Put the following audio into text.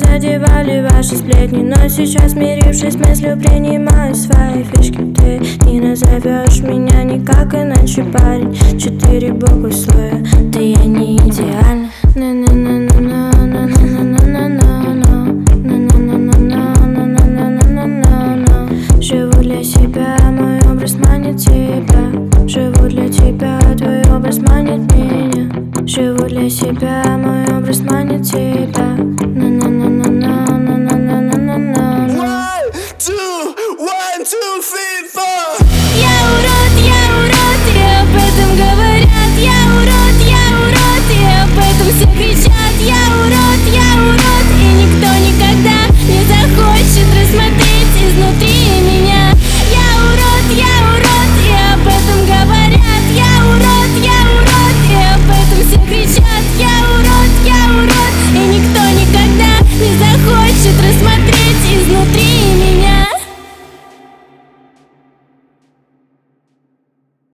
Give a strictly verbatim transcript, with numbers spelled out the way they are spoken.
задевали ваши сплетни, но сейчас, смирившись мыслью, принимаю свои фишки. Ты не назовешь меня никак иначе, парень. Четыре буквы слоя, да я не идеальна. Живу для себя, мой образ манит тебя. Живу для тебя, твой образ манит меня. Живу для себя, мой образ манит тебя. На-на-на-на-на.